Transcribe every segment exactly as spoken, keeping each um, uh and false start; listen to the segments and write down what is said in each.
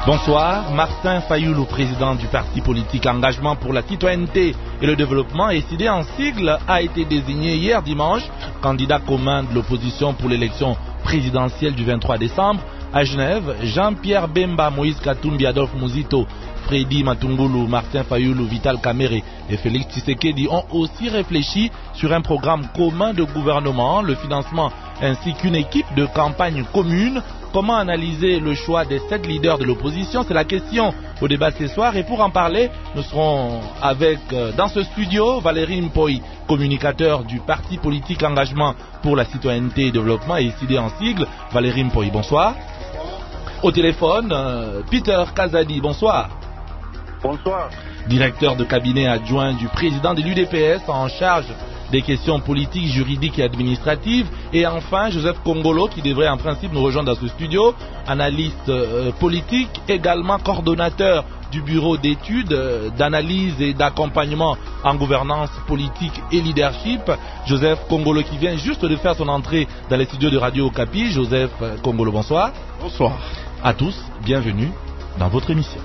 Bonsoir, Martin Fayoulou, président du parti politique Engagement pour la citoyenneté et le développement, E C D en sigle, a été désigné hier dimanche candidat commun de l'opposition pour l'élection présidentielle du vingt-trois décembre. À Genève, Jean-Pierre Bemba, Moïse Katumbi, Adolphe Muzito, Freddy Matungulu, Martin Fayoulou, Vital Kamerhe et Félix Tshisekedi ont aussi réfléchi sur un programme commun de gouvernement, le financement ainsi qu'une équipe de campagne commune. Comment analyser le choix des sept leaders de l'opposition? C'est la question au débat ce soir. Et pour en parler, nous serons avec, euh, dans ce studio, Valérie Mpoyi, communicateur du parti politique Engagement pour la citoyenneté et le développement, et E C D en sigle. Valérie Mpoyi, bonsoir. Au téléphone, euh, Peter Kazadi, bonsoir. Bonsoir. Directeur de cabinet adjoint du président de l'U D P S en charge des questions politiques, juridiques et administratives. Et enfin, Joseph Kongolo, qui devrait en principe nous rejoindre dans ce studio, analyste euh, politique, également coordonnateur du bureau d'études, euh, d'analyse et d'accompagnement en gouvernance politique et leadership. Joseph Kongolo qui vient juste de faire son entrée dans les studios de Radio Okapi. Joseph Kongolo, bonsoir. Bonsoir. À tous, bienvenue dans votre émission.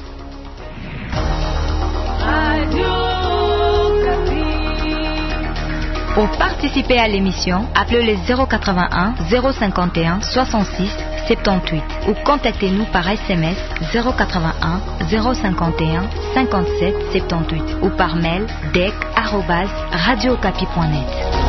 Pour participer à l'émission, appelez le zéro quatre-vingt-un zéro cinquante et un soixante-six soixante-dix-huit ou contactez-nous par S M S zéro quatre-vingt-un zéro cinquante et un cinquante-sept soixante-dix-huit ou par mail dec arobase radio okapi point net.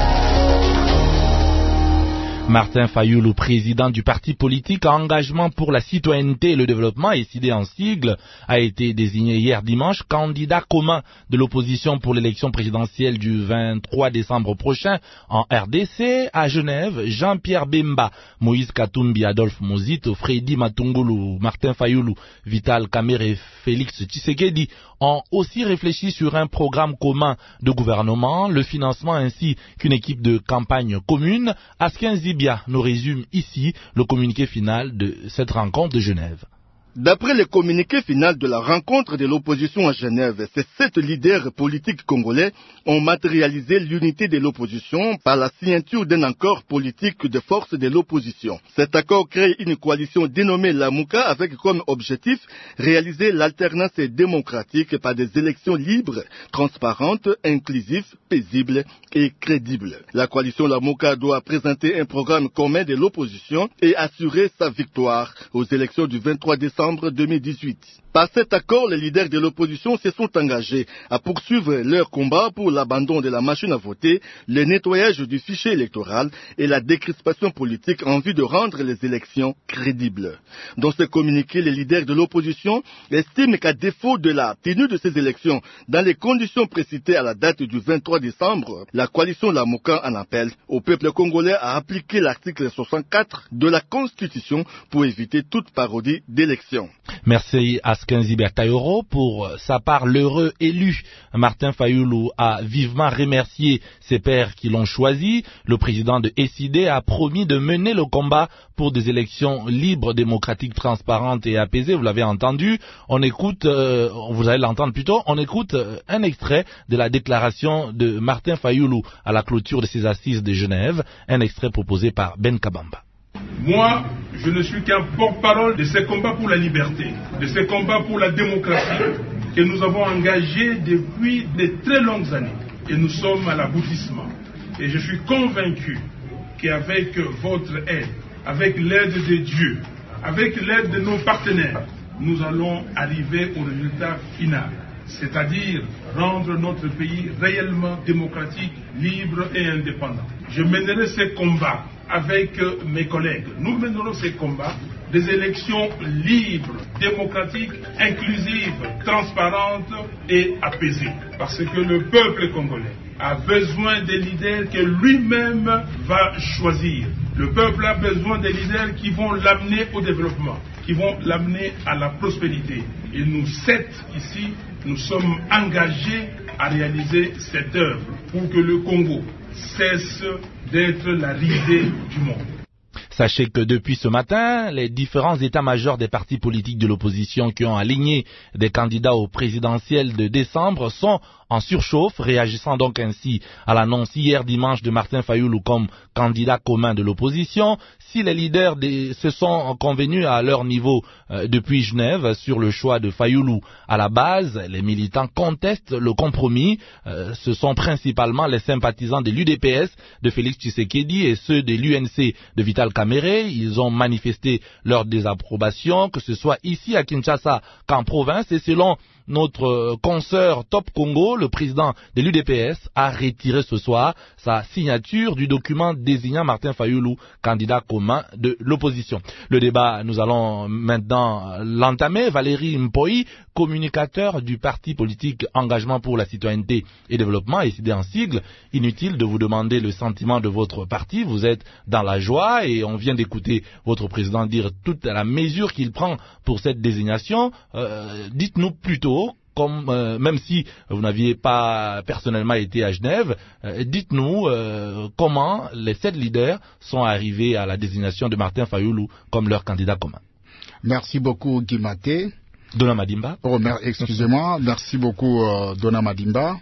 Martin Fayoulou, président du parti politique Engagement pour la citoyenneté et le développement, E C D en sigle, a été désigné hier dimanche candidat commun de l'opposition pour l'élection présidentielle du vingt-trois décembre prochain en R D C. À Genève, Jean-Pierre Bemba, Moïse Katumbi, Adolphe Muzito, Freddy Matungulu, Martin Fayoulou, Vital Kamerhe et Félix Tshisekedi ont aussi réfléchi sur un programme commun de gouvernement, le financement ainsi qu'une équipe de campagne commune. Askin Zibia nous résume ici le communiqué final de cette rencontre de Genève. D'après le communiqué final de la rencontre de l'opposition à Genève, ces sept leaders politiques congolais ont matérialisé l'unité de l'opposition par la signature d'un accord politique de force de l'opposition. Cet accord crée une coalition dénommée la Mouka avec comme objectif réaliser l'alternance démocratique par des élections libres, transparentes, inclusives, paisibles et crédibles. La coalition la Mouka doit présenter un programme commun de l'opposition et assurer sa victoire aux élections du vingt-trois décembre deux mille dix-huit. Par cet accord, les leaders de l'opposition se sont engagés à poursuivre leur combat pour l'abandon de la machine à voter, le nettoyage du fichier électoral et la décrispation politique en vue de rendre les élections crédibles. Dans ce communiqué, les leaders de l'opposition estiment qu'à défaut de la tenue de ces élections dans les conditions précitées à la date du vingt-trois décembre, la coalition Lamoka en appelle au peuple congolais à appliquer l'article soixante-quatre de la Constitution pour éviter toute parodie d'élection. Merci Askin Zibertaïoro. Pour sa part, l'heureux élu Martin Fayoulou a vivement remercié ses pairs qui l'ont choisi. Le président de E C D a promis de mener le combat pour des élections libres, démocratiques, transparentes et apaisées. Vous l'avez entendu. On écoute, euh, vous allez l'entendre plutôt, on écoute euh, un extrait de la déclaration de Martin Fayoulou à la clôture de ses assises de Genève, un extrait proposé par Ben Kabamba. Moi, je ne suis qu'un porte-parole de ces combats pour la liberté, de ces combats pour la démocratie que nous avons engagés depuis de très longues années. Et nous sommes à l'aboutissement. Et je suis convaincu qu'avec votre aide, avec l'aide de Dieu, avec l'aide de nos partenaires, nous allons arriver au résultat final. C'est-à-dire rendre notre pays réellement démocratique, libre et indépendant. Je mènerai ces combats avec mes collègues. Nous mènerons ces combats des élections libres, démocratiques, inclusives, transparentes et apaisées. Parce que le peuple congolais a besoin des leaders que lui-même va choisir. Le peuple a besoin des leaders qui vont l'amener au développement, qui vont l'amener à la prospérité. Et nous sept ici, nous sommes engagés à réaliser cette œuvre pour que le Congo cesse d'être la risée du monde. Sachez que depuis ce matin, les différents états-majors des partis politiques de l'opposition qui ont aligné des candidats au présidentiel de décembre sont en surchauffe, réagissant donc ainsi à l'annonce hier dimanche de Martin Fayulu comme candidat commun de l'opposition. Si les leaders des, se sont convenus à leur niveau euh, depuis Genève sur le choix de Fayulu à la base, les militants contestent le compromis. Euh, ce sont principalement les sympathisants de l'U D P S de Félix Tshisekedi et ceux de l'U N C de Vital Kamerhe. Ils ont manifesté leur désapprobation, que ce soit ici à Kinshasa qu'en province, et selon notre consoeur Top Congo, le président de l'U D P S, a retiré ce soir sa signature du document désignant Martin Fayulu candidat commun de l'opposition. Le débat, nous allons maintenant l'entamer. Valérie Mpoyi, communicateur du parti politique Engagement pour la citoyenneté et développement, et en sigle, inutile de vous demander le sentiment de votre parti. Vous êtes dans la joie et on vient d'écouter votre président dire toute la mesure qu'il prend pour cette désignation. Euh, dites-nous plutôt, Comme, euh, même si vous n'aviez pas personnellement été à Genève, euh, dites-nous euh, comment les sept leaders sont arrivés à la désignation de Martin Fayulu comme leur candidat commun. Merci beaucoup, Guy Maté. Dona Madimba. Oh, excusez-moi, merci beaucoup, euh, Dona Madimba.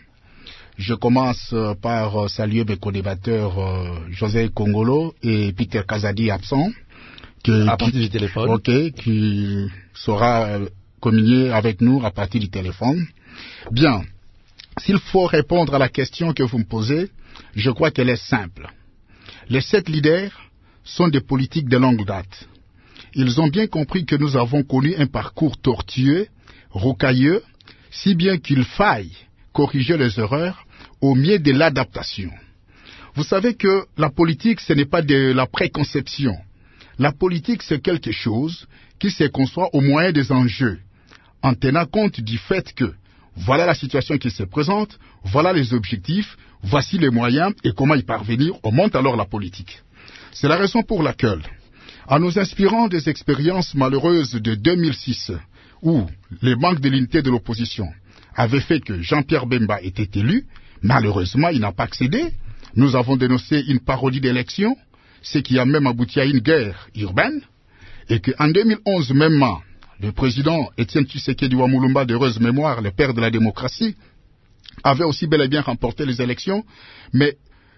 Je commence euh, par euh, saluer mes co-débatteurs euh, José Kongolo et Peter Kazadi absent. Qui, à partir du téléphone. Ok, qui sera euh, communier avec nous à partir du téléphone. Bien, s'il faut répondre à la question que vous me posez, je crois qu'elle est simple. Les sept leaders sont des politiques de longue date. Ils ont bien compris que nous avons connu un parcours tortueux, rocailleux, si bien qu'il faille corriger les erreurs au mieux de l'adaptation. Vous savez que la politique, ce n'est pas de la préconception. La politique, c'est quelque chose qui se conçoit au moyen des enjeux, en tenant compte du fait que voilà la situation qui se présente, voilà les objectifs, voici les moyens et comment y parvenir, on monte alors la politique. C'est la raison pour laquelle, en nous inspirant des expériences malheureuses de deux mille six, où le manque de l'unité de l'opposition avait fait que Jean-Pierre Bemba était élu, malheureusement il n'a pas accédé, nous avons dénoncé une parodie d'élection, ce qui a même abouti à une guerre urbaine, et qu'en deux mille onze même, le président Étienne Tshisekedi Wamulumba, d'heureuse mémoire, le père de la démocratie, avait aussi bel et bien remporté les élections, mais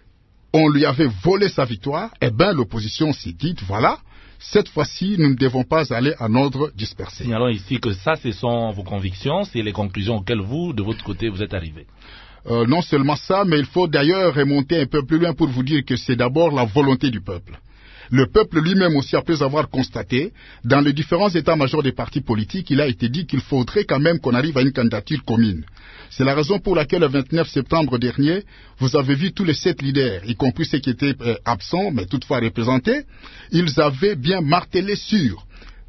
on lui avait volé sa victoire. Eh bien, l'opposition s'est dit, voilà, cette fois-ci, nous ne devons pas aller à ordre dispersé. Signalons ici que ça, ce sont vos convictions, c'est les conclusions auxquelles vous, de votre côté, vous êtes arrivés. Euh, non seulement ça, mais il faut d'ailleurs remonter un peu plus loin pour vous dire que c'est d'abord la volonté du peuple. Le peuple lui-même aussi, après avoir constaté, dans les différents états-majors des partis politiques, il a été dit qu'il faudrait quand même qu'on arrive à une candidature commune. C'est la raison pour laquelle, le vingt-neuf septembre dernier, vous avez vu tous les sept leaders, y compris ceux qui étaient euh, absents, mais toutefois représentés, ils avaient bien martelé sur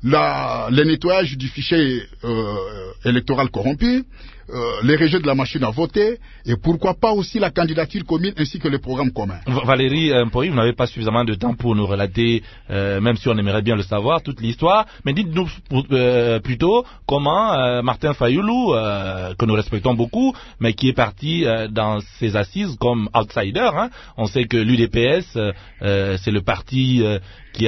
la, le nettoyage du fichier euh, électoral corrompu, Euh, les rejets de la machine à voter, et pourquoi pas aussi la candidature commune ainsi que le programme commun. Valérie Mpoyi, vous n'avez pas suffisamment de temps pour nous relater, euh, même si on aimerait bien le savoir, toute l'histoire, mais dites-nous euh, plutôt comment euh, Martin Fayulu, euh, que nous respectons beaucoup, mais qui est parti euh, dans ses assises comme outsider, hein. On sait que l'U D P S, euh, c'est le parti euh, qui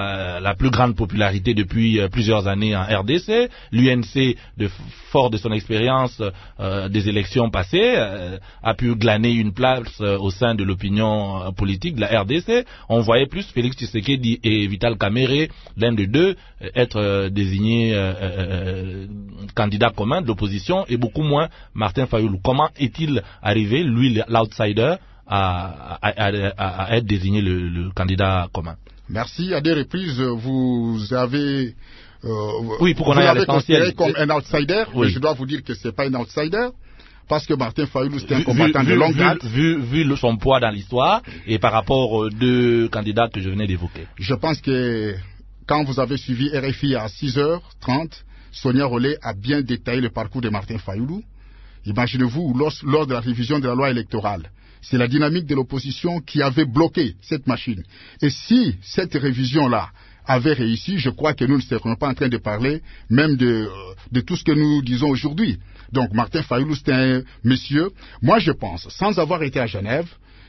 a la plus grande popularité depuis euh, plusieurs années en R D C, l'U N C, de, fort de son expérience Euh, des élections passées, euh, a pu glaner une place euh, au sein de l'opinion euh, politique de la R D C. On voyait plus Félix Tshisekedi et Vital Kamerhe, l'un des deux, euh, être euh, désigné euh, euh, candidat commun de l'opposition, et beaucoup moins Martin Fayulu. Comment est-il arrivé, lui l'outsider, à, à, à, à être désigné le, le candidat commun? Merci. À des reprises, vous avez Euh, oui, pour vous l'avez considéré comme un outsider, oui. Mais je dois vous dire que c'est pas un outsider, parce que Martin Fayulu, c'était un combattant vu, de longue date. Vu, vu, vu son poids dans l'histoire, et par rapport aux deux candidats que je venais d'évoquer. Je pense que quand vous avez suivi R F I à six heures trente, Sonia Rollet a bien détaillé le parcours de Martin Fayulu. Imaginez-vous, lors, lors de la révision de la loi électorale, c'est la dynamique de l'opposition qui avait bloqué cette machine. Et si cette révision-là avait réussi, je crois que nous ne serions pas en train de parler même de, de tout ce que nous disons aujourd'hui. Donc Martin Fayulu, c'est un monsieur, moi je pense, sans avoir été à Genève,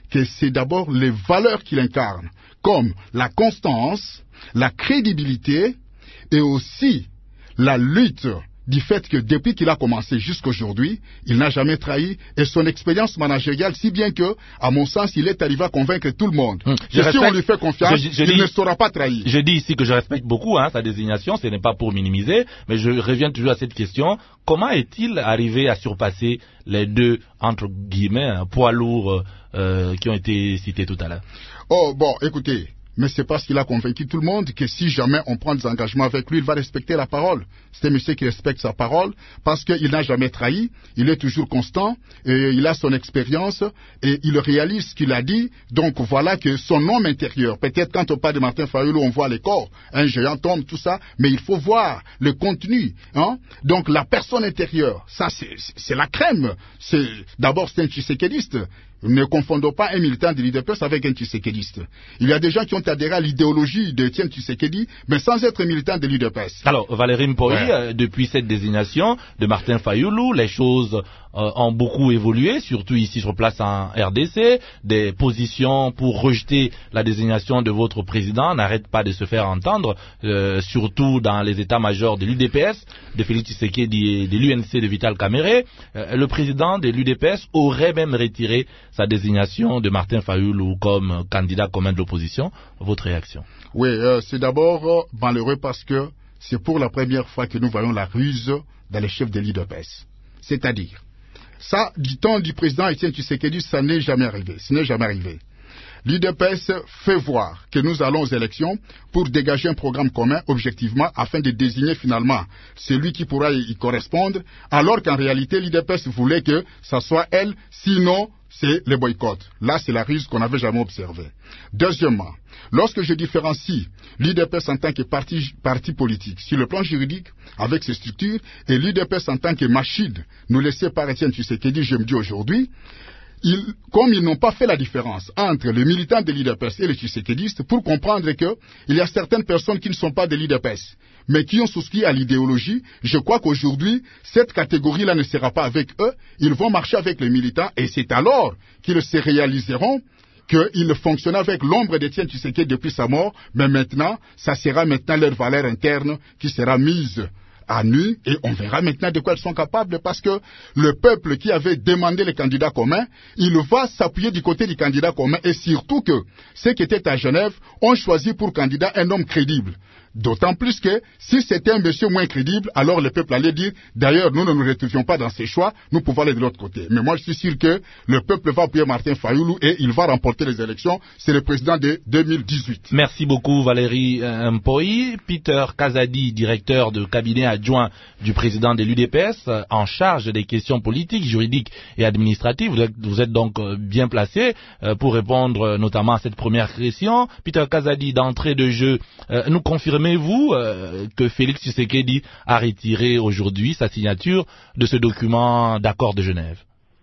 que c'est d'abord les valeurs qu'il incarne, comme la constance, la crédibilité et aussi la lutte du fait que depuis qu'il a commencé jusqu'à aujourd'hui, il n'a jamais trahi et son expérience managériale, si bien que, à mon sens, il est arrivé à convaincre tout le monde. Hum, et respecte, si on lui fait confiance, je, je il dis, ne saura pas trahir. Je dis ici que je respecte beaucoup hein, sa désignation, ce n'est pas pour minimiser, mais je reviens toujours à cette question. Comment est-il arrivé à surpasser les deux, entre guillemets, poids lourds euh, qui ont été cités tout à l'heure? Oh, bon, écoutez. Mais c'est parce qu'il a convaincu tout le monde que si jamais on prend des engagements avec lui, il va respecter la parole. C'est un monsieur qui respecte sa parole parce qu'il n'a jamais trahi, il est toujours constant, et il a son expérience et il réalise ce qu'il a dit. Donc voilà que son homme intérieur, peut-être quand on parle de Martin Fayulu, on voit les corps, un géant tombe, tout ça, mais il faut voir le contenu. Hein? Donc la personne intérieure, ça c'est la crème. D'abord c'est un tshisekéliste. Ne confondons pas un militant de l'U D P S avec un tshisekéliste. Il y a des gens qui ont adhéré à l'idéologie de Etienne Tshisekedi, mais sans être militant de l'U D P S. Alors, Valérie Mpoyi, ouais. euh, depuis cette désignation de Martin Fayulu, les choses euh, ont beaucoup évolué, surtout ici sur place en R D C. Des positions pour rejeter la désignation de votre président n'arrêtent pas de se faire entendre, euh, surtout dans les états-majors de l'U D P S, de Félix Tshisekedi et de l'U N C de Vital Kamerhe. Euh, le président de l'U D P S aurait même retiré sa désignation de Martin Fayulu comme candidat commun de l'opposition. Votre réaction? Oui, euh, c'est d'abord euh, malheureux parce que c'est pour la première fois que nous voyons la ruse dans les chefs de l'U D P S. C'est-à-dire, ça, du temps du président Etienne Tshisekedi, ça n'est jamais arrivé. Ce n'est jamais arrivé. L'U D P S fait voir que nous allons aux élections pour dégager un programme commun objectivement afin de désigner finalement celui qui pourra y correspondre, alors qu'en réalité l'U D P S voulait que ça soit elle, sinon c'est le boycott. Là, c'est la ruse qu'on n'avait jamais observée. Deuxièmement, lorsque je différencie l'U D P S en tant que parti, parti politique, sur le plan juridique, avec ses structures, et l'U D P S en tant que machine, nous laissée par Etienne Tshisekedi, je me dis aujourd'hui, Ils, comme ils n'ont pas fait la différence entre les militants de l'U D P S et les tshisekédistes, pour comprendre qu'il y a certaines personnes qui ne sont pas de l'U D P S, mais qui ont souscrit à l'idéologie, je crois qu'aujourd'hui, cette catégorie-là ne sera pas avec eux, ils vont marcher avec les militants, et c'est alors qu'ils se réaliseront qu'ils fonctionnaient avec l'ombre d'Etienne Tshisekedi depuis sa mort, mais maintenant, ça sera maintenant leur valeur interne qui sera mise à nu, et on verra maintenant de quoi elles sont capables, parce que le peuple qui avait demandé les candidats communs, il va s'appuyer du côté du candidat commun, et surtout que ceux qui étaient à Genève ont choisi pour candidat un homme crédible. D'autant plus que si c'était un monsieur moins crédible, alors le peuple allait dire, d'ailleurs nous ne nous retrouvions pas dans ces choix, nous pouvons aller de l'autre côté. Mais moi je suis sûr que le peuple va appuyer Martin Fayulu et il va remporter les élections. C'est le président de deux mille dix-huit. Merci beaucoup Valérie Mpoyi. Peter Kazadi, directeur de cabinet adjoint du président de l'U D P S, en charge des questions politiques, juridiques et administratives. Vous êtes, vous êtes donc bien placé pour répondre notamment à cette première question. Peter Kazadi, d'entrée de jeu, nous confirmez vous euh, que Félix Tshisekedi a retiré aujourd'hui sa signature de ce document d'accord de Genève?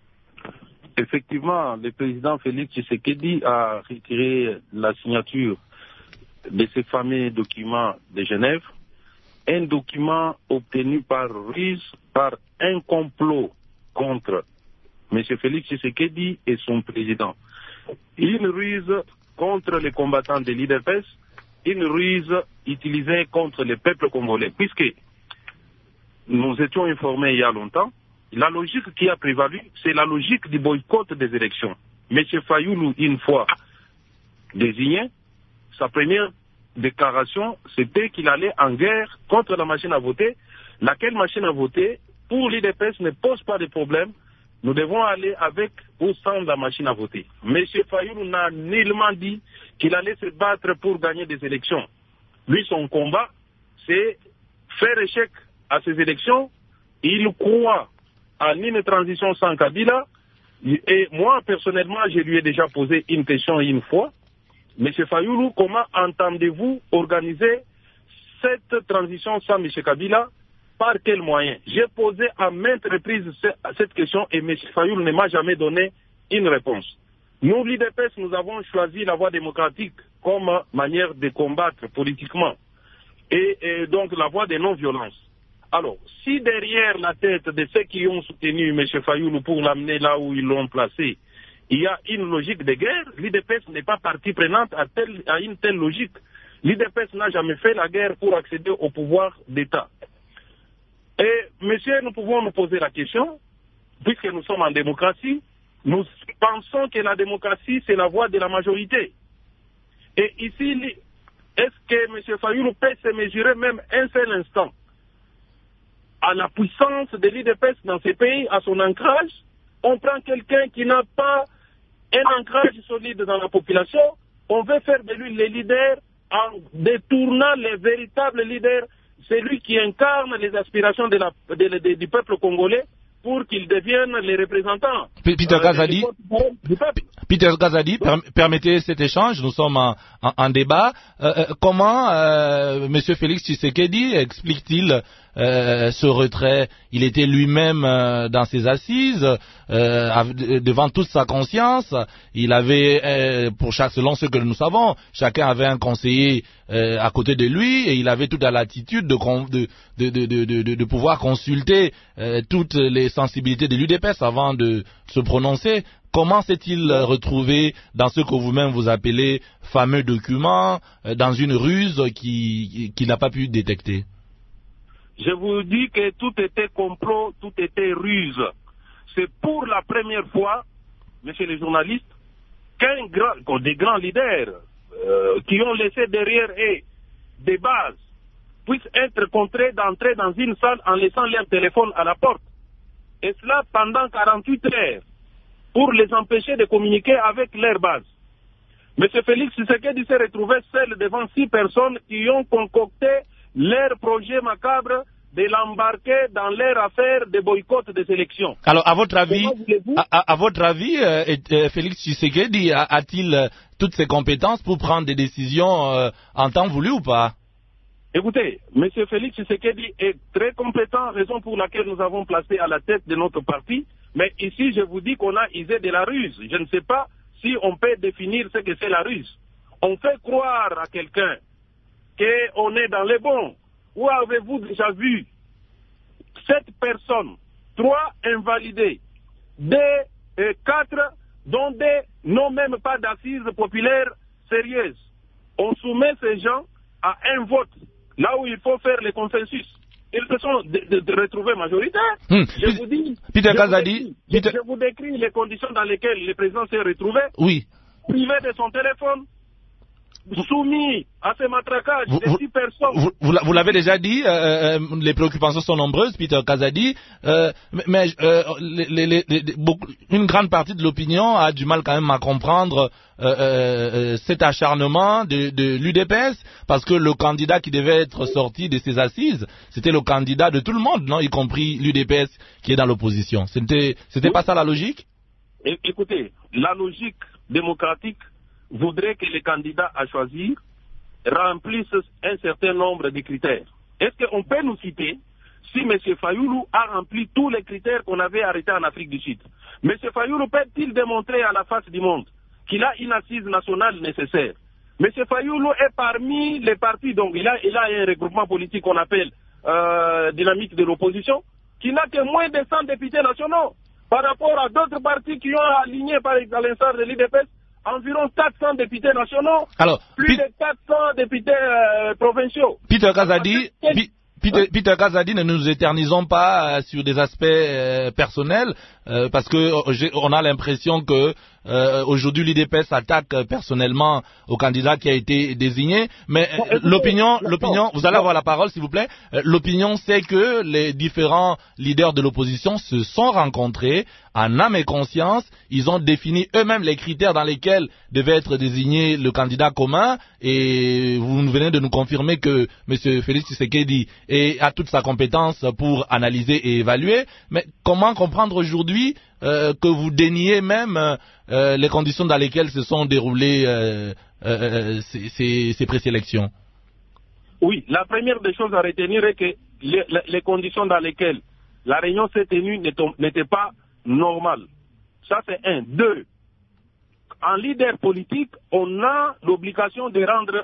Effectivement, le président Félix Tshisekedi a retiré la signature de ce fameux document de Genève, un document obtenu par ruse, par un complot contre M. Félix Tshisekedi et son président. Une ruse contre les combattants de l'U D P S, une ruse utilisée contre le peuple congolais, puisque nous étions informés il y a longtemps, la logique qui a prévalu, c'est la logique du boycott des élections. M. Fayulu, une fois désigné, sa première déclaration, c'était qu'il allait en guerre contre la machine à voter, laquelle machine à voter, pour l'U D P S, ne pose pas de problème. Nous devons aller avec ou sans la machine à voter. M. Fayulu n'a nullement dit qu'il allait se battre pour gagner des élections. Lui, son combat, c'est faire échec à ces élections. Il croit en une transition sans Kabila. Et moi, personnellement, je lui ai déjà posé une question une fois. M. Fayulu, comment entendez-vous organiser cette transition sans M. Kabila? Par quels moyens? J'ai posé à maintes reprises cette question et M. Fayulu ne m'a jamais donné une réponse. Nous, l'U D P S, nous avons choisi la voie démocratique comme manière de combattre politiquement et, et donc la voie de non-violence. Alors, si derrière la tête de ceux qui ont soutenu M. Fayulu pour l'amener là où ils l'ont placé, il y a une logique de guerre. L'U D P S n'est pas partie prenante à, telle, à une telle logique. L'U D P S n'a jamais fait la guerre pour accéder au pouvoir d'État. Et, monsieur, nous pouvons nous poser la question, puisque nous sommes en démocratie, nous pensons que la démocratie, c'est la voie de la majorité. Et ici, est-ce que M. Fayoulou peut se mesurer même un seul instant à la puissance de l'U D P S dans ces pays, à son ancrage? On prend quelqu'un qui n'a pas un ancrage solide dans la population, on veut faire de lui le leader en détournant les véritables leaders, celui qui incarne les aspirations de la, de, de, du peuple congolais, pour qu'ils deviennent les représentants. Peter Kazadi, euh, Peter Kazadi, oui. Permettez cet échange, nous sommes en, en, en débat. Euh, comment euh, M. Félix Tshisekedi explique-t-il euh, ce retrait? Il était lui-même euh, dans ses assises, euh, devant toute sa conscience. Il avait, euh, pour chaque, selon ce que nous savons, chacun avait un conseiller euh, à côté de lui et il avait toute la latitude de, de, de, de, de, de, de pouvoir consulter euh, toutes les sensibilités de l'U D P S avant de se prononcer. Comment s'est-il retrouvé dans ce que vous-même vous appelez fameux document, euh, dans une ruse qui, qui n'a pas pu détecter? Je vous dis que tout était complot, tout était ruse. C'est pour la première fois, messieurs les journalistes, qu'un grand, des grands leaders euh, qui ont laissé derrière eux des bases puissent être contraints d'entrer dans une salle en laissant leur téléphone à la porte. Et cela pendant quarante-huit heures, pour les empêcher de communiquer avec leurs bases. M. Félix Tshisekedi s'est retrouvé seul devant six personnes qui ont concocté leur projet macabre de l'embarquer dans leur affaire de boycott des élections. Alors, à votre avis, à, à, à votre avis, euh, euh, Félix Tshisekedi a-t-il euh, toutes ses compétences pour prendre des décisions euh, en temps voulu ou pas? Écoutez, M. Félix Tshisekedi est très compétent, raison pour laquelle nous avons placé à la tête de notre parti. Mais ici, je vous dis qu'on a usé de la ruse. Je ne sais pas si on peut définir ce que c'est la ruse. On fait croire à quelqu'un qu'on est dans les bons. Où avez-vous déjà vu sept personnes, trois invalidés, des euh, quatre, dont des n'ont même pas d'assises populaires sérieuses? On soumet ces gens à un vote, là où il faut faire le consensus. Ils se sont de, de, de retrouvés majoritaires. Hmm. Je vous dis, Peter je, Kazadi, vous décris, je, je vous décris les conditions dans lesquelles le président s'est retrouvé. Oui. Privé de son téléphone, soumis à ces matraquages vous, de six personnes. Vous, vous, vous l'avez déjà dit, euh, les préoccupations sont nombreuses, Peter Kazadi, euh, mais euh, les, les, les, beaucoup, une grande partie de l'opinion a du mal quand même à comprendre euh, euh, cet acharnement de, de l'U D P S, parce que le candidat qui devait être sorti de ces assises, c'était le candidat de tout le monde, non, y compris l'U D P S qui est dans l'opposition. C'était, c'était oui. pas ça la logique? É- écoutez, la logique démocratique voudrait que les candidats à choisir remplissent un certain nombre de critères. Est-ce qu'on peut nous citer si M. Fayoulou a rempli tous les critères qu'on avait arrêtés en Afrique du Sud? M. Fayoulou peut-il démontrer à la face du monde qu'il a une assise nationale nécessaire? M. Fayoulou est parmi les partis, donc il a, il a un regroupement politique qu'on appelle euh, dynamique de l'opposition, qui n'a que moins de cent députés nationaux par rapport à d'autres partis qui ont aligné, par exemple, à l'instar de l'U D P S, environ quatre cents députés nationaux, alors, plus de quatre cents députés euh, provinciaux. Peter Kazadi, Peter, Peter Kazadi, ne nous éternisons pas euh, sur des aspects euh, personnels, euh, parce que euh, on a l'impression que euh, aujourd'hui l'U D P S attaque euh, personnellement au candidat qui a été désigné, mais bon, euh, l'opinion, l'opinion, vous allez avoir la parole s'il vous plaît. Euh, l'opinion, c'est que les différents leaders de l'opposition se sont rencontrés en âme et conscience. Ils ont défini eux-mêmes les critères dans lesquels devait être désigné le candidat commun, et vous venez de nous confirmer que M. Félix Tshisekedi a toute sa compétence pour analyser et évaluer. Mais comment comprendre aujourd'hui euh, que vous déniez même euh, les conditions dans lesquelles se sont déroulées euh, euh, ces, ces, ces présélections? Oui, la première des choses à retenir est que les, les conditions dans lesquelles la réunion s'est tenue n'étaient pas normales. Ça, c'est un. Deux, en leader politique, on a l'obligation de rendre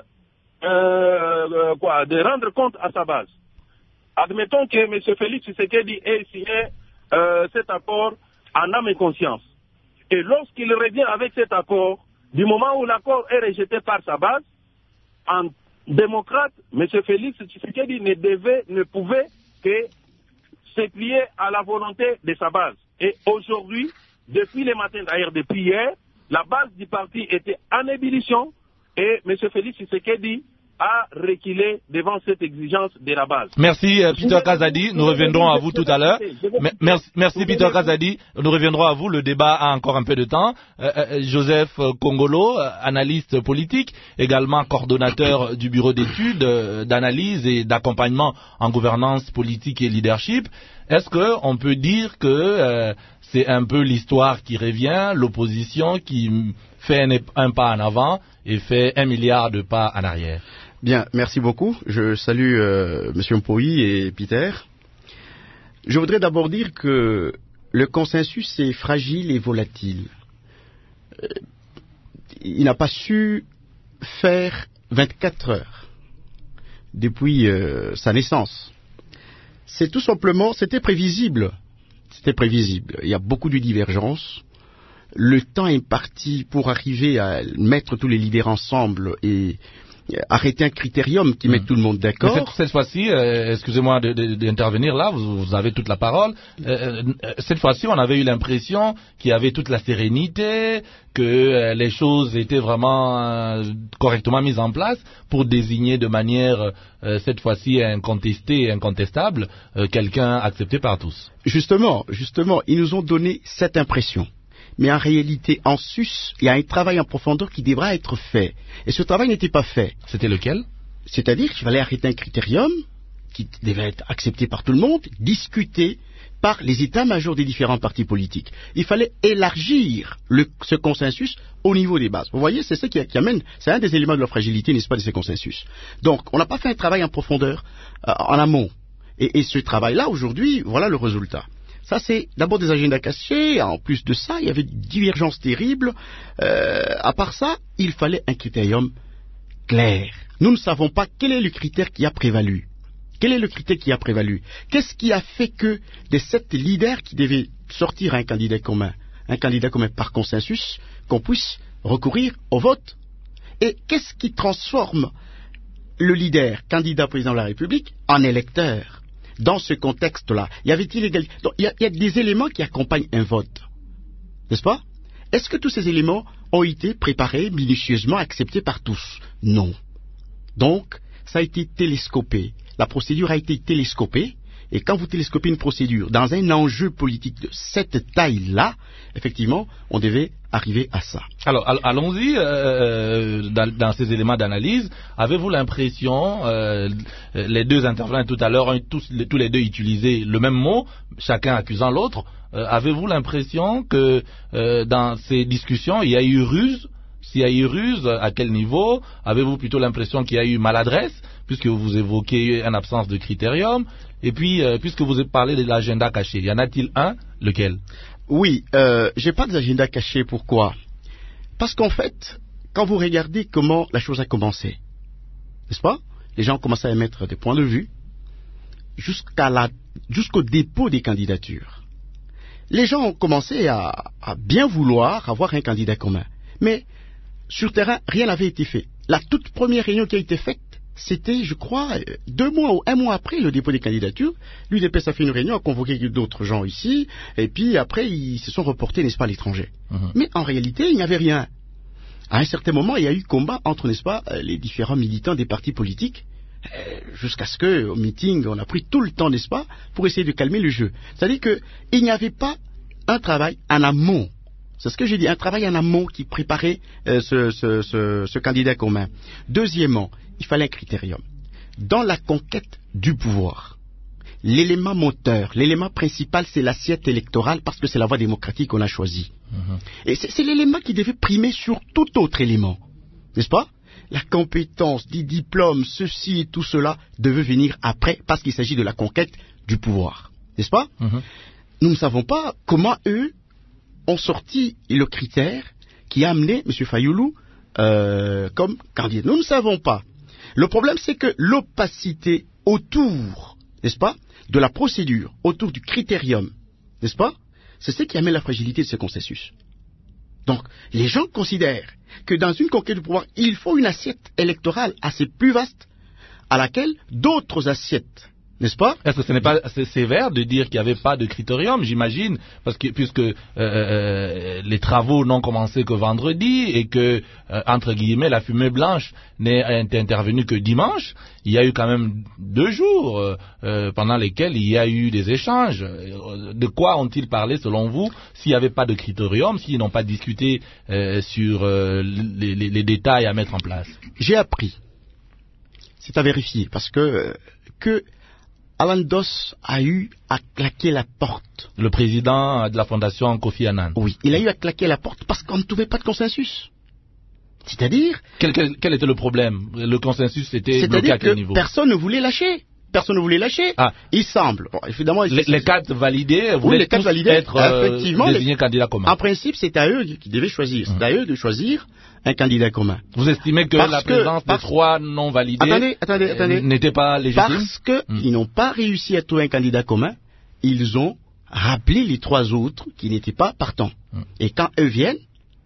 euh, quoi, de rendre compte à sa base. Admettons que M. Félix Tshisekedi ait signé euh, cet accord en âme et conscience. Et lorsqu'il revient avec cet accord, du moment où l'accord est rejeté par sa base, en démocrate, M. Félix Tshisekedi ne devait, ne pouvait que se plier à la volonté de sa base. Et aujourd'hui, depuis le matin, d'ailleurs depuis hier, la base du parti était en ébullition et M. Félix Tshisekedi a reculé devant cette exigence de la base. Merci euh, Peter Kazadi, nous reviendrons à vous tout à l'heure. Merci, merci Peter Kazadi, nous reviendrons à vous, le débat a encore un peu de temps. Euh, euh, Joseph Kongolo, analyste politique, également coordonnateur du bureau d'études, euh, d'analyse et d'accompagnement en gouvernance politique et leadership. Est-ce qu'on peut dire que euh, c'est un peu l'histoire qui revient, l'opposition qui fait un, un pas en avant et fait un milliard de pas en arrière? Bien, merci beaucoup. Je salue euh, M. Mpoyi et Peter. Je voudrais d'abord dire que le consensus est fragile et volatile. Euh, il n'a pas su faire vingt-quatre heures depuis euh, sa naissance. C'est tout simplement, c'était prévisible. C'était prévisible. Il y a beaucoup de divergences. Le temps est parti pour arriver à mettre tous les leaders ensemble et arrêter un critérium qui met mmh. tout le monde d'accord. Cette, cette fois-ci, euh, excusez-moi d'intervenir là, vous, vous avez toute la parole. Euh, cette fois-ci, on avait eu l'impression qu'il y avait toute la sérénité, que euh, les choses étaient vraiment euh, correctement mises en place pour désigner de manière, euh, cette fois-ci, incontestée et incontestable, euh, quelqu'un accepté par tous. Justement, justement, ils nous ont donné cette impression. Mais en réalité, en sus, il y a un travail en profondeur qui devra être fait. Et ce travail n'était pas fait. C'était lequel? C'est-à-dire qu'il fallait arrêter un critérium qui devait être accepté par tout le monde, discuté par les états-majors des différents partis politiques. Il fallait élargir le, ce consensus au niveau des bases. Vous voyez, c'est ce qui, qui amène, c'est un des éléments de la fragilité, n'est-ce pas, de ce consensus. Donc, on n'a pas fait un travail en profondeur, euh, en amont. Et, et ce travail-là, aujourd'hui, voilà le résultat. Ça, c'est d'abord des agendas cachés. En plus de ça, il y avait une divergence terrible. Euh, à part ça, il fallait un critérium clair. Nous ne savons pas quel est le critère qui a prévalu. Quel est le critère qui a prévalu? Qu'est-ce qui a fait que des sept leaders qui devaient sortir un candidat commun, un candidat commun par consensus, qu'on puisse recourir au vote? Et qu'est-ce qui transforme le leader, candidat président de la République, en électeur? Dans ce contexte-là, y avait-il égalité? Donc, il y, y a des éléments qui accompagnent un vote, n'est-ce pas? Est-ce que tous ces éléments ont été préparés minutieusement, acceptés par tous? Non. Donc, ça a été télescopé. La procédure a été télescopée. Et quand vous télescopez une procédure dans un enjeu politique de cette taille-là, effectivement, on devait arriver à ça. Alors, allons-y euh, dans, dans ces éléments d'analyse. Avez-vous l'impression, euh, les deux intervenants tout à l'heure ont tous, tous les deux utilisé le même mot, chacun accusant l'autre, euh, avez-vous l'impression que euh, dans ces discussions, il y a eu ruse? S'il y a eu ruse, à quel niveau? Avez-vous plutôt l'impression qu'il y a eu maladresse, puisque vous évoquez une absence de critérium? Et puis, euh, puisque vous avez parlé de l'agenda caché, y en a-t-il un? Lequel? Oui, euh, j'ai pas d'agenda caché. Pourquoi? Parce qu'en fait, quand vous regardez comment la chose a commencé, n'est-ce pas? Les gens ont commencé à émettre des points de vue jusqu'à la, jusqu'au dépôt des candidatures. Les gens ont commencé à, à bien vouloir avoir un candidat commun. Mais sur terrain, rien n'avait été fait. La toute première réunion qui a été faite, c'était, je crois, deux mois ou un mois après le dépôt des candidatures. L'U D P S a fait une réunion, a convoqué d'autres gens ici, et puis après, ils se sont reportés, n'est-ce pas, à l'étranger. Mmh. Mais en réalité, il n'y avait rien. À un certain moment, il y a eu combat entre, n'est-ce pas, les différents militants des partis politiques, jusqu'à ce qu'au meeting, on a pris tout le temps, n'est-ce pas, pour essayer de calmer le jeu. C'est-à-dire qu'il n'y avait pas un travail en amont. C'est ce que j'ai dit, un travail en amont qui préparait euh, ce, ce, ce, ce candidat commun. Deuxièmement, il fallait un critérium. Dans la conquête du pouvoir, l'élément moteur, l'élément principal, c'est l'assiette électorale parce que c'est la voie démocratique qu'on a choisie. Mmh. Et c'est, c'est l'élément qui devait primer sur tout autre élément, n'est-ce pas? La compétence, des diplômes, ceci et tout cela devait venir après parce qu'il s'agit de la conquête du pouvoir, n'est-ce pas? Mmh. Nous ne savons pas comment eux ont sorti le critère qui a amené M. Fayoulou euh, comme candidat. Nous ne savons pas. Le problème, c'est que l'opacité autour, n'est-ce pas, de la procédure, autour du critérium, n'est-ce pas, c'est ce qui amène la fragilité de ce consensus. Donc, les gens considèrent que dans une conquête du pouvoir, il faut une assiette électorale assez plus vaste à laquelle d'autres assiettes, n'est-ce pas? Est-ce que ce n'est pas assez sévère de dire qu'il n'y avait pas de critérium, j'imagine, parce que puisque euh, euh, les travaux n'ont commencé que vendredi et que euh, entre guillemets la fumée blanche n'est intervenue que dimanche, il y a eu quand même deux jours euh, euh, pendant lesquels il y a eu des échanges. De quoi ont-ils parlé selon vous s'il n'y avait pas de critérium, s'ils n'ont pas discuté euh, sur euh, les, les, les détails à mettre en place? J'ai appris, c'est à vérifier, parce que euh, que Alan Doss a eu à claquer la porte. Le président de la fondation Kofi Annan. Oui, il a eu à claquer la porte parce qu'on ne trouvait pas de consensus. C'est-à-dire... Quel, quel, quel était le problème? Le consensus était bloqué à quel niveau? Personne ne voulait lâcher. Personne ne voulait lâcher. Ah. Il semble. Bon, évidemment, les, les quatre validés voulaient oui, les quatre validés, être euh, effectivement, désignés les... candidats communs. En principe, c'est à eux qui devaient choisir. C'est mmh. à eux de choisir un candidat commun. Vous estimez que parce la que, présence parce... des trois non validés attendez, attendez, attendez. n'était pas légitime? Parce qu'ils mmh. n'ont pas réussi à trouver un candidat commun, ils ont rappelé les trois autres qui n'étaient pas partants. Mmh. Et quand eux viennent,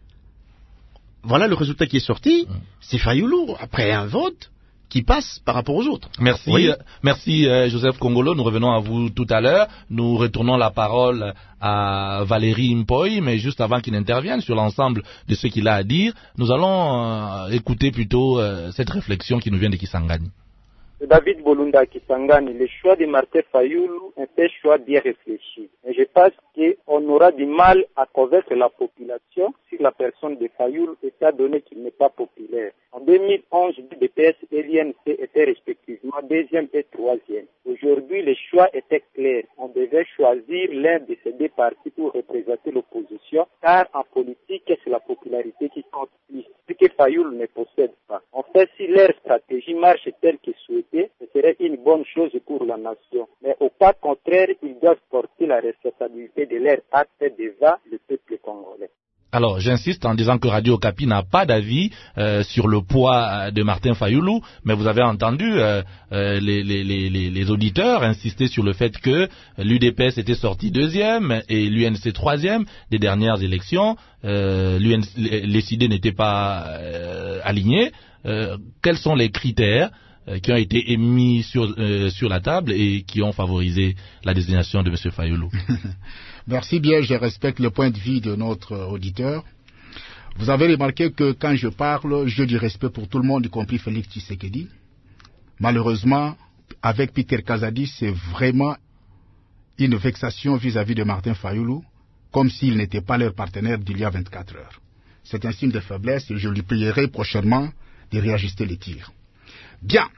voilà le résultat qui est sorti, mmh. c'est Fayoulou, après un vote qui passe par rapport aux autres. Merci, oui. euh, merci euh, Joseph Kongolo. Nous revenons à vous tout à l'heure. Nous retournons la parole à Valérie Mpoy, mais juste avant qu'il n'intervienne sur l'ensemble de ce qu'il a à dire, nous allons euh, écouter plutôt euh, cette réflexion qui nous vient de Kisangani. David Bolunda Kisangani, le choix de Martin Fayoulou est un choix bien réfléchi. Et je pense qu'on aura du mal à convaincre la population sur la personne de Fayoulou, étant donné qu'il n'est pas populaire. En deux mille onze, l'U D P S et l'I N C étaient respectivement deuxième et troisième. Aujourd'hui, le choix était clair. On devait choisir l'un de ces deux partis pour représenter l'opposition, car en politique, c'est la popularité qui compte plus, ce que Fayoulou ne possède pas. En fait, si leur stratégie marche telle que souhaitée, ce serait une bonne chose pour la nation. Mais au cas contraire, ils doivent porter la responsabilité de leur acte devant le peuple congolais. Alors, j'insiste en disant que Radio Okapi n'a pas d'avis euh, sur le poids de Martin Fayoulou, mais vous avez entendu euh, euh, les, les, les, les auditeurs insister sur le fait que l'U D P S était sorti deuxième et l'U N C troisième des dernières élections. Euh, l'U N C, les C D n'étaient pas euh, alignés. Euh, quels sont les critères euh, qui ont été émis sur, euh, sur la table et qui ont favorisé la désignation de M. Fayoulou? Merci bien, je respecte le point de vue de notre auditeur. Vous avez remarqué que quand je parle, j'ai du respect pour tout le monde, y compris Félix Tshisekedi. Malheureusement, avec Peter Kazadi, c'est vraiment une vexation vis-à-vis de Martin Fayoulou, comme s'il n'était pas leur partenaire d'il y a vingt-quatre heures. C'est un signe de faiblesse et je lui prierai prochainement de réajuster les tirs. Bien,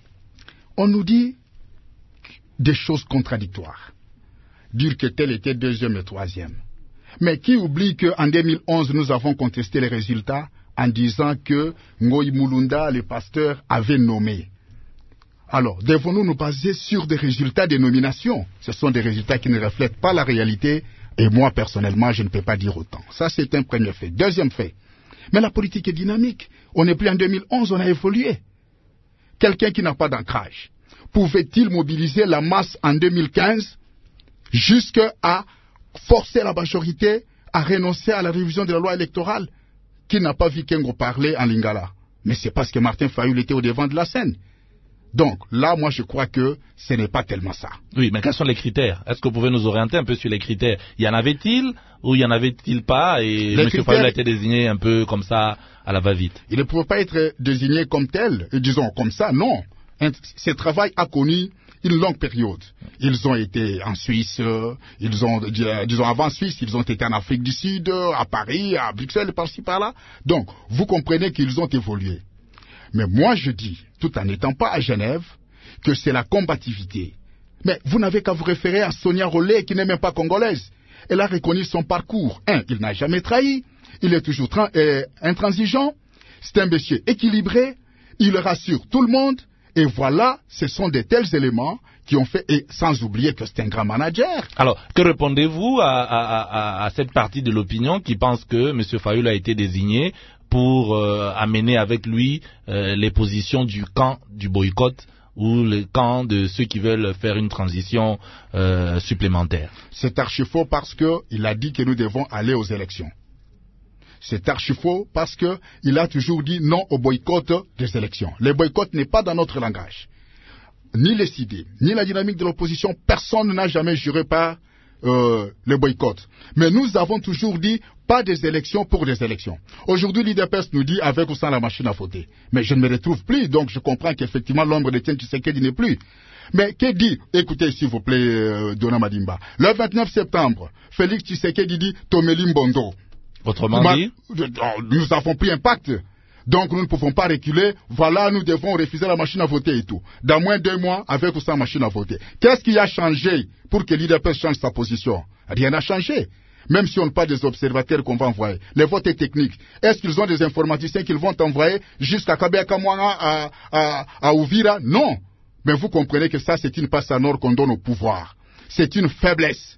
on nous dit des choses contradictoires. Dire que tel était deuxième et troisième. Mais qui oublie qu'en deux mille onze, nous avons contesté les résultats en disant que Ngoï Mulunda, le pasteur, avait nommé. Alors, devons-nous nous baser sur des résultats de nomination? Ce sont des résultats qui ne reflètent pas la réalité, et moi, personnellement, je ne peux pas dire autant. Ça, c'est un premier fait. Deuxième fait, mais la politique est dynamique. On n'est plus en deux mille onze, on a évolué. Quelqu'un qui n'a pas d'ancrage, pouvait-il mobiliser la masse en deux mille quinze jusqu'à forcer la majorité à renoncer à la révision de la loi électorale? Qui n'a pas vu Kengo parler en lingala? Mais c'est parce que Martin Fayoulou était au devant de la scène. Donc là, moi je crois que ce n'est pas tellement ça. Oui, mais quels sont les critères? Est-ce que vous pouvez nous orienter un peu sur les critères? Y en avait-il ou y en avait-il pas? Et M. Fayoulou a été désigné un peu comme ça à la va-vite. Il ne pouvait pas être désigné comme tel, disons comme ça, non. Ce travail a connu une longue période. Ils ont été en Suisse, euh, ils ont, disons avant Suisse, ils ont été en Afrique du Sud, à Paris, à Bruxelles, par-ci, par-là. Donc, vous comprenez qu'ils ont évolué. Mais moi, je dis, tout en n'étant pas à Genève, que c'est la combativité. Mais vous n'avez qu'à vous référer à Sonia Rollet, qui n'est même pas congolaise. Elle a reconnu son parcours. Un, il n'a jamais trahi. Il est toujours euh, intransigeant. C'est un monsieur équilibré. Il rassure tout le monde. Et voilà, ce sont de tels éléments qui ont fait, et sans oublier que c'est un grand manager. Alors, que répondez-vous à, à, à, à cette partie de l'opinion qui pense que M. Fayoulou a été désigné pour euh, amener avec lui euh, les positions du camp du boycott ou le camp de ceux qui veulent faire une transition euh, supplémentaire? C'est archi faux parce qu'il a dit que nous devons aller aux élections. C'est archi faux parce qu'il a toujours dit non au boycott des élections. Le boycott n'est pas dans notre langage. Ni les idées, ni la dynamique de l'opposition, personne n'a jamais juré par euh, le boycott. Mais nous avons toujours dit pas des élections pour des élections. Aujourd'hui, l'I D P S nous dit avec ou sans la machine à voter. Mais je ne me retrouve plus, donc je comprends qu'effectivement l'ombre de Etienne Tshisekedi n'est plus. Mais que dit, écoutez s'il vous plaît, euh, Dona Madimba, le vingt-neuf septembre, Félix Tshisekedi dit Tomeli Mbondo. Autrement dit, nous avons pris un pacte. Donc nous ne pouvons pas reculer, voilà, nous devons refuser la machine à voter et tout. Dans moins de deux mois, avec ou sans machine à voter. Qu'est-ce qui a changé pour que l'I D P S change sa position? Rien n'a changé. Même si on parle des observateurs qu'on va envoyer. Les votes est technique. Est-ce qu'ils ont des informaticiens qu'ils vont envoyer jusqu'à Kabeakamwanga, à, à, à Ouvira? Non. Mais vous comprenez que ça, c'est une passe à nord qu'on donne au pouvoir. C'est une faiblesse.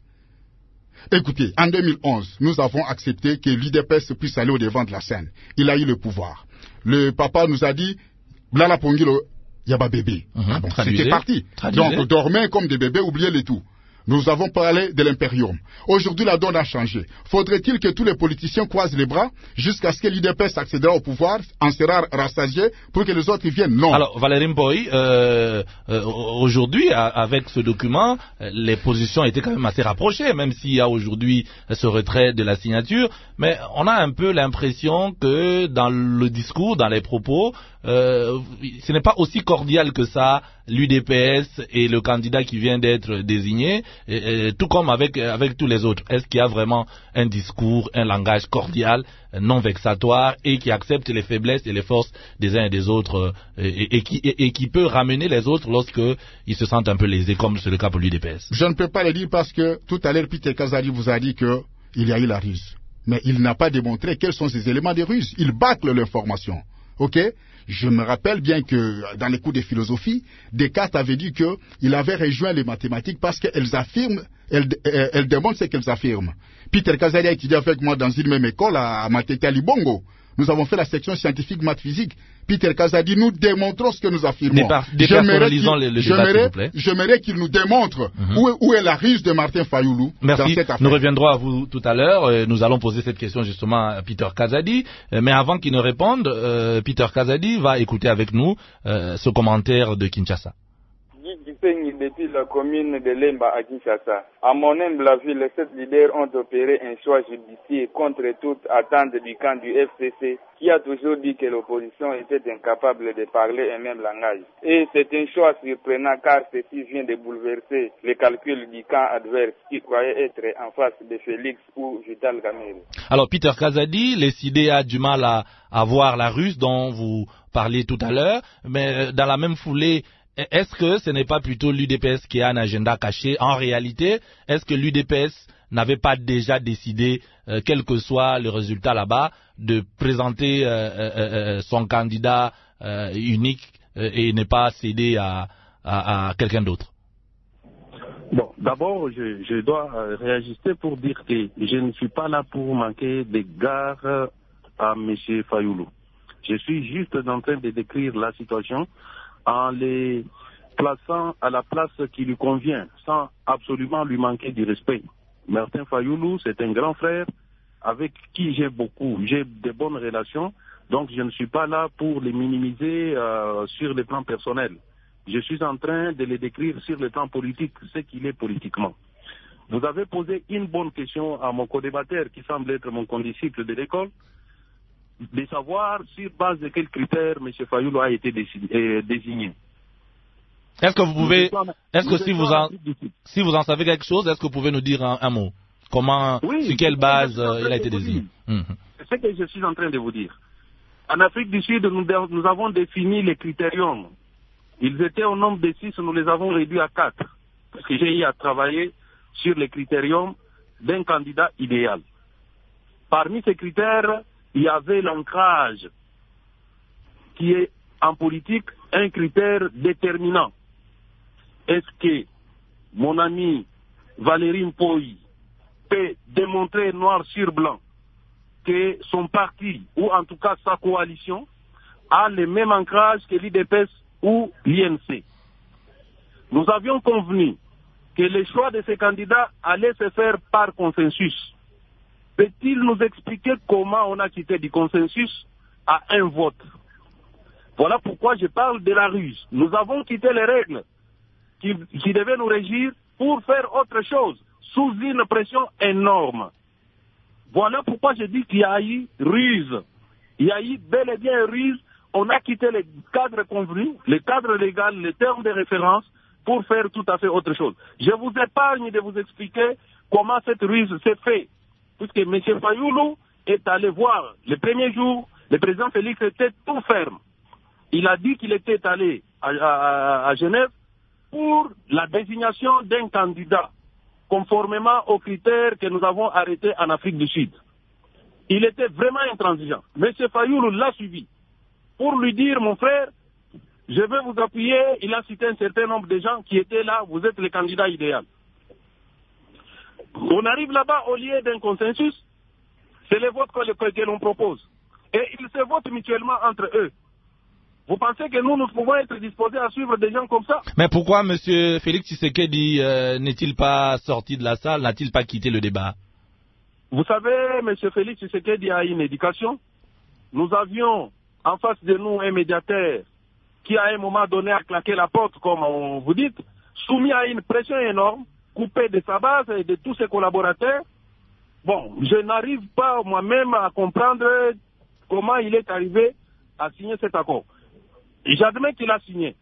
Écoutez, en deux mille onze, nous avons accepté que l'I D P S puisse aller au devant de la scène. Il a eu le pouvoir. Le papa nous a dit, Blala Pongilo, Yaba bébé. Mmh, ah bon, c'était parti. Traduisez. Donc, dormez comme des bébés, oubliez le tout. Nous avons parlé de l'impérium. Aujourd'hui, la donne a changé. Faudrait-il que tous les politiciens croisent les bras jusqu'à ce que l'I D P S accédera au pouvoir, en sera rassasié pour que les autres y viennent? Non. Alors, Valérie Mboyi, euh, euh, aujourd'hui, avec ce document, les positions étaient quand même assez rapprochées, même s'il y a aujourd'hui ce retrait de la signature. Mais on a un peu l'impression que dans le discours, dans les propos, euh, ce n'est pas aussi cordial que ça, l'U D P S et le candidat qui vient d'être désigné, et, et, tout comme avec, avec tous les autres. Est-ce qu'il y a vraiment un discours, un langage cordial, non vexatoire, et qui accepte les faiblesses et les forces des uns et des autres, et, et, et, qui, et, et qui peut ramener les autres lorsqu'ils se sentent un peu lésés, comme c'est le cas pour l'U D P S? Je ne peux pas le dire parce que tout à l'heure, Peter Kazadi vous a dit qu'il y a eu la ruse. Mais il n'a pas démontré quels sont ces éléments de ruse. Il bâcle l'information. Ok? Je me rappelle bien que dans les cours de philosophie, Descartes avait dit qu'il avait rejoint les mathématiques parce qu'elles affirment, elles, elles démontrent ce qu'elles affirment. Peter Kazadi a étudié avec moi dans une même école à Matete à Libongo. Nous avons fait la section scientifique maths-physique. Peter Kazadi, nous démontrons ce que nous affirmons. Dépersonnalisons le, le débat, s'il vous plaît. J'aimerais qu'il nous démontre mm-hmm. où, est, où est la ruse de Martin Fayoulou. Merci. Dans cette affaire. Nous reviendrons à vous tout à l'heure. Nous allons poser cette question justement à Peter Kazadi. Mais avant qu'il ne réponde, euh, Peter Kazadi va écouter avec nous euh, ce commentaire de Kinshasa. Depuis la commune de Lemba à Kinshasa. À mon humble avis, les sept leaders ont opéré un choix judiciaire contre toute attente du camp du F C C, qui a toujours dit que l'opposition était incapable de parler un même langage. Et c'est un choix surprenant car ceci vient de bouleverser les calculs du camp adverse qui croyait être en face de Félix ou Vital Kamerhe. Alors, Peter Kazadi, les C D A du mal à, à voir la ruse dont vous parliez tout à l'heure, mais dans la même foulée, est-ce que ce n'est pas plutôt l'U D P S qui a un agenda caché? En réalité, est-ce que l'U D P S n'avait pas déjà décidé, euh, quel que soit le résultat là-bas, de présenter euh, euh, son candidat euh, unique euh, et ne pas céder à, à, à quelqu'un d'autre? Bon, d'abord, je, je dois réajuster pour dire que je ne suis pas là pour manquer d'égard à M. Fayoulou. Je suis juste en train de décrire la situation en les plaçant à la place qui lui convient, sans absolument lui manquer du respect. Martin Fayoulou, c'est un grand frère avec qui j'ai beaucoup, j'ai de bonnes relations, donc je ne suis pas là pour les minimiser euh, sur le plan personnel. Je suis en train de les décrire sur le plan politique, ce qu'il est politiquement. Vous avez posé une bonne question à mon co-débatteur, qui semble être mon condisciple de l'école, de savoir sur base de quels critères M. Fayoulou a été désigné, euh, désigné. Est-ce que vous pouvez, est-ce que si vous en, si vous en savez quelque chose, est-ce que vous pouvez nous dire un, un mot? Comment, oui, sur quelle base euh, il a été désigné? Mmh. C'est ce que je suis en train de vous dire. En Afrique du Sud, nous, nous avons défini les critériums. Ils étaient au nombre de six, nous les avons réduits à quatre. Parce que j'ai eu à travailler sur les critériums d'un candidat idéal. Parmi ces critères, il y avait l'ancrage, qui est en politique un critère déterminant. Est-ce que mon ami Valérie Mboyi peut démontrer noir sur blanc que son parti, ou en tout cas sa coalition, a le même ancrage que l'I D P S ou l'I N C? Nous avions convenu que le choix de ces candidats allait se faire par consensus. peut-il nous expliquer comment on a quitté du consensus à un vote? Voilà pourquoi je parle de la ruse. Nous avons quitté les règles qui, qui devaient nous régir pour faire autre chose, sous une pression énorme. Voilà pourquoi je dis qu'il y a eu ruse. Il y a eu bel et bien ruse. On a quitté les cadres convenus, les cadres légaux, les termes de référence, pour faire tout à fait autre chose. Je vous épargne de vous expliquer comment cette ruse s'est faite. Puisque M. Fayoulou est allé voir le premier jour, le président Félix était tout ferme. Il a dit qu'il était allé à, à, à Genève pour la désignation d'un candidat, conformément aux critères que nous avons arrêtés en Afrique du Sud. Il était vraiment intransigeant. M. Fayoulou l'a suivi pour lui dire, mon frère, je vais vous appuyer. Il a cité un certain nombre de gens qui étaient là, vous êtes le candidat idéal. On arrive là-bas au lieu d'un consensus, c'est le vote que, que, que l'on propose. Et ils se votent mutuellement entre eux. Vous pensez que nous, nous pouvons être disposés à suivre des gens comme ça? Mais pourquoi M. Félix Tshisekedi euh, n'est-il pas sorti de la salle, n'a-t-il pas quitté le débat? Vous savez, M. Félix Tshisekedi a une éducation. Nous avions en face de nous un médiateur qui, à un moment donné, a claqué la porte, comme on vous dit, soumis à une pression énorme, coupé de sa base et de tous ses collaborateurs. Bon, je n'arrive pas moi-même à comprendre comment il est arrivé à signer cet accord. J'admets qu'il a signé.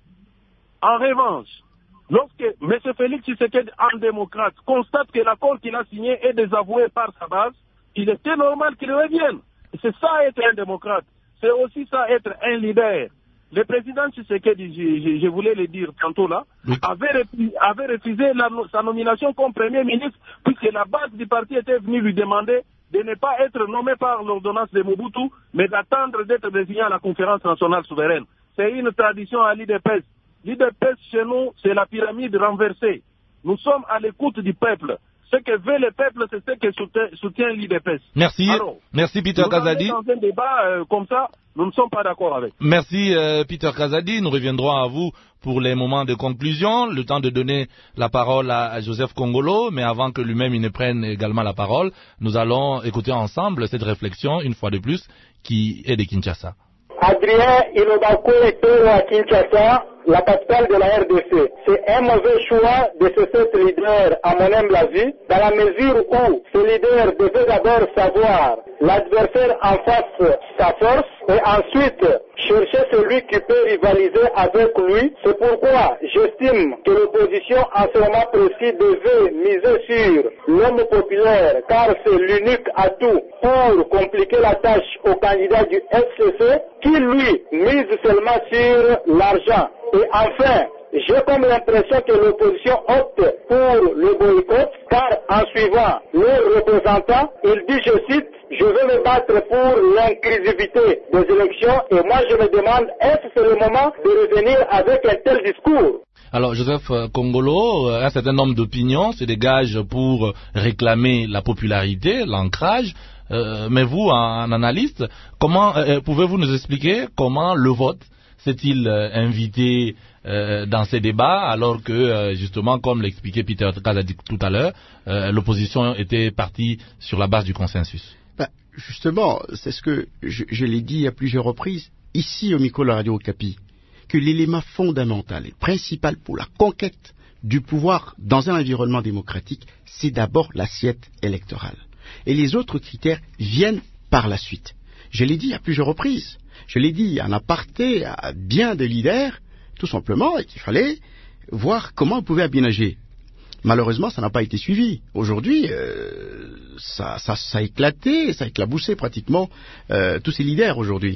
En revanche, lorsque M. Félix Tshisekedi, en démocrate, constate que l'accord qu'il a signé est désavoué par sa base, il était normal qu'il revienne. C'est ça être un démocrate. C'est aussi ça être un leader. Le président Tshisekedi, je, je, je voulais le dire tantôt là, oui. avait, refusé, avait refusé la, sa nomination comme Premier ministre, puisque la base du parti était venue lui demander de ne pas être nommé par l'ordonnance de Mobutu, mais d'attendre d'être désigné à la conférence nationale souveraine. C'est une tradition à l'I D P E S. L'I D P E S, chez nous, c'est la pyramide renversée. Nous sommes à l'écoute du peuple. Ce que veut le peuple, c'est ce que soutient, soutient l'I D P E S. Merci. Alors, merci Peter Kazadi. Dans un débat euh, comme ça, nous ne sommes pas d'accord avec. Merci euh, Peter Kazadi. Nous reviendrons à vous pour les moments de conclusion. Le temps de donner la parole à Joseph Kongolo, mais avant que lui-même il ne prenne également la parole, nous allons écouter ensemble cette réflexion, une fois de plus, qui est de Kinshasa. Adrien Ilobako est à Kinshasa, la capitale de la R D C. C'est un mauvais choix de ce cet leader, à mon humble avis, dans la mesure où ce leader devait d'abord savoir l'adversaire en face, sa force, et ensuite chercher celui qui peut rivaliser avec lui. C'est pourquoi j'estime que l'opposition en ce moment précis devait miser sur l'homme populaire, car c'est l'unique atout pour compliquer la tâche au candidat du F C C, qui lui mise seulement sur l'argent. Et enfin, j'ai comme l'impression que l'opposition opte pour le boycott, car en suivant le représentant, il dit, je cite, je vais me battre pour l'inclusivité des élections, et moi je me demande, est-ce que c'est le moment de revenir avec un tel discours? Alors, Joseph Kongolo, un certain nombre d'opinions se dégagent pour réclamer la popularité, l'ancrage. Euh, mais vous, en, en analyste, comment euh, pouvez-vous nous expliquer comment le vote s'est-il euh, invité euh, dans ces débats, alors que, euh, justement, comme l'expliquait Peter Kazadi tout à l'heure, euh, l'opposition était partie sur la base du consensus? Ben, justement, c'est ce que je, je l'ai dit à plusieurs reprises, ici au micro de la radio Okapi, que l'élément fondamental et principal pour la conquête du pouvoir dans un environnement démocratique, c'est d'abord l'assiette électorale. Et les autres critères viennent par la suite. Je l'ai dit à plusieurs reprises. Je l'ai dit en aparté à bien des leaders, tout simplement, et qu'il fallait voir comment on pouvait aménager. Malheureusement, ça n'a pas été suivi. Aujourd'hui, euh, ça, ça, ça a éclaté, ça a éclaboussé pratiquement euh, tous ces leaders aujourd'hui.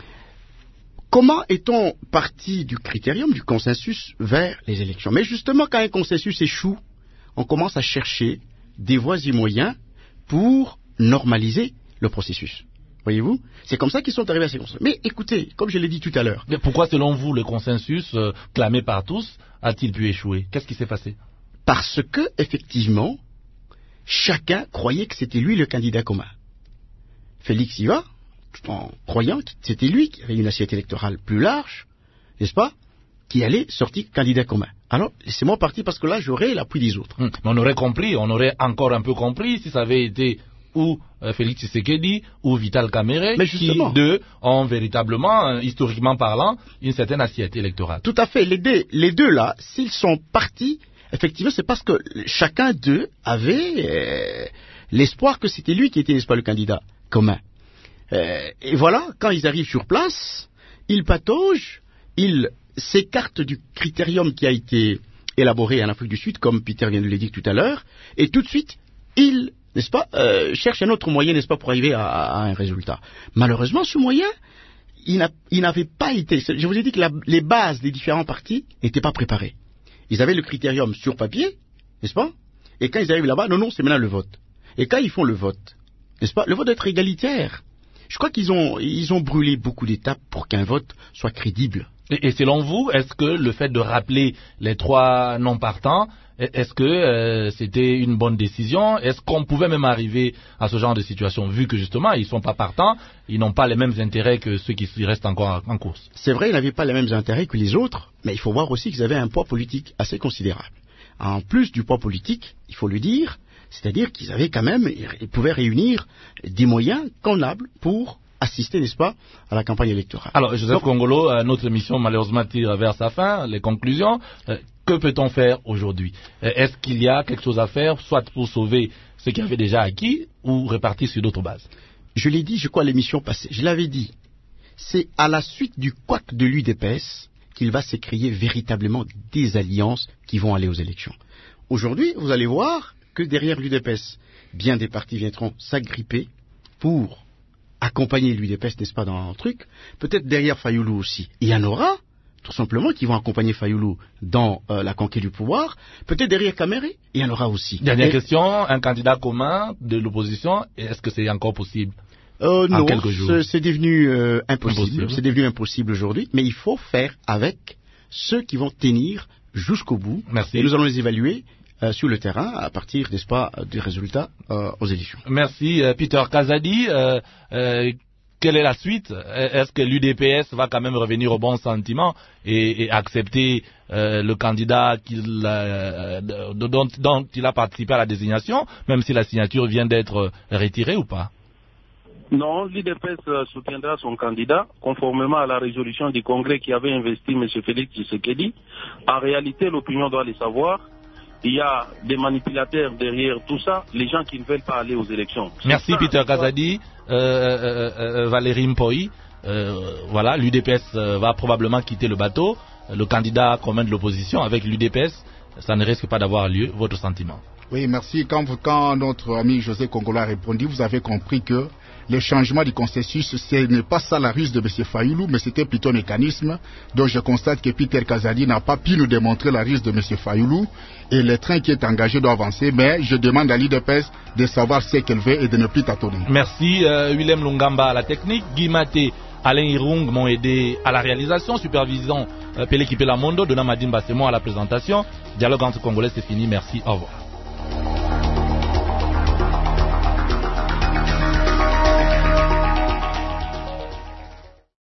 Comment est-on parti du critérium, du consensus vers les élections? Mais justement, quand un consensus échoue, on commence à chercher des voies et moyens pour normaliser le processus. Voyez-vous? C'est comme ça qu'ils sont arrivés à ces consensus. Mais écoutez, comme je l'ai dit tout à l'heure... Mais pourquoi, selon vous, le consensus euh, clamé par tous a-t-il pu échouer? Qu'est-ce qui s'est passé? Parce que, effectivement, chacun croyait que c'était lui le candidat commun. Félix y va, tout en croyant que c'était lui qui avait une assiette électorale plus large, n'est-ce pas, qui allait sortir candidat commun. Alors, laissez-moi partir parce que là, j'aurai l'appui des autres. Hum, mais on aurait compris, on aurait encore un peu compris si ça avait été ou euh, Félix Tshisekedi ou Vital Kamerhe, qui deux ont véritablement, euh, historiquement parlant, une certaine assiette électorale. Tout à fait. Les deux, les deux là, s'ils sont partis, effectivement, c'est parce que chacun d'eux avait euh, l'espoir que c'était lui qui était, n'est-ce pas, le candidat commun. Euh, et voilà, quand ils arrivent sur place, ils pataugent, ils s'écartent du critérium qui a été élaboré en Afrique du Sud, comme Peter vient de le dire tout à l'heure, et tout de suite, ils, n'est-ce pas, euh, cherchent un autre moyen, n'est-ce pas, pour arriver à, à un résultat. Malheureusement, ce moyen, il, n'a, il n'avait pas été... Je vous ai dit que la, les bases des différents partis n'étaient pas préparées. Ils avaient le critérium sur papier, n'est-ce pas? Et quand ils arrivent là-bas, non, non, c'est maintenant le vote. Et quand ils font le vote, n'est-ce pas? Le vote doit être égalitaire. Je crois qu'ils ont, ils ont brûlé beaucoup d'étapes pour qu'un vote soit crédible. Et, et selon vous, est-ce que le fait de rappeler les trois non-partants, est-ce que euh, c'était une bonne décision? Est-ce qu'on pouvait même arriver à ce genre de situation, vu que justement, ils ne sont pas partants, ils n'ont pas les mêmes intérêts que ceux qui restent encore en course? C'est vrai, ils n'avaient pas les mêmes intérêts que les autres, mais il faut voir aussi qu'ils avaient un poids politique assez considérable. En plus du poids politique, il faut le dire, c'est-à-dire qu'ils avaient quand même, ils pouvaient réunir des moyens convenables pour assister, n'est-ce pas, à la campagne électorale. Alors, Joseph Kongolo, euh, notre émission malheureusement tire vers sa fin, les conclusions. Euh, que peut-on faire aujourd'hui? euh, Est-ce qu'il y a quelque chose à faire, soit pour sauver ce qui avait déjà acquis, ou répartir sur d'autres bases? Je l'ai dit, je crois, à l'émission passée, je l'avais dit, c'est à la suite du couac de l'U D P S qu'il va s'écrier véritablement des alliances qui vont aller aux élections. Aujourd'hui, vous allez voir que derrière l'U D P S, bien des partis viendront s'agripper pour accompagner l'U D P S, n'est-ce pas, dans un truc. Peut-être derrière Fayoulou aussi. Il y en aura, tout simplement, qui vont accompagner Fayoulou dans euh, la conquête du pouvoir. Peut-être derrière Kamerhe, il y en aura aussi. Dernière Et... question, un candidat commun de l'opposition, est-ce que c'est encore possible? Euh, en non, quelques jours. c'est, c'est devenu euh, impossible. impossible. C'est devenu impossible aujourd'hui, mais il faut faire avec ceux qui vont tenir jusqu'au bout. Merci. Et nous allons les évaluer euh, sur le terrain à partir, n'est-ce pas, des résultats euh, aux élections. Merci, euh, Peter Kazadi. Euh, euh, quelle est la suite? Est-ce que l'U D P S va quand même revenir au bon sentiment et, et accepter euh, le candidat qu'il, euh, dont, dont il a participé à la désignation, même si la signature vient d'être retirée ou pas? Non, l'U D P S soutiendra son candidat, conformément à la résolution du Congrès qui avait investi M. Félix Tshisekedi. En réalité, l'opinion doit le savoir. Il y a des manipulateurs derrière tout ça, les gens qui ne veulent pas aller aux élections. Merci ça, Peter Kazadi, euh, euh, euh, Valérie Mpoi. Euh, voilà, l'U D P S va probablement quitter le bateau. Le candidat commun de l'opposition avec l'U D P S, ça ne risque pas d'avoir lieu. Votre sentiment? Oui, merci. Quand, quand notre ami José Kongolo a répondu, vous avez compris que le changement du consensus, ce n'est pas ça la ruse de M. Fayoulou, mais c'était plutôt un mécanisme. Donc je constate que Peter Kazadi n'a pas pu nous démontrer la ruse de M. Fayoulou et le train qui est engagé doit avancer, mais je demande à l'U D P S de savoir ce qu'elle veut et de ne plus tâtonner. Merci euh, Willem Lungamba à la technique, Guy Maté, Alain Irung m'ont aidé à la réalisation, supervision euh, Pelé Kipela Mondo, Dona Madine Bassemo à la présentation. Dialogue entre Congolais, c'est fini, merci, au revoir.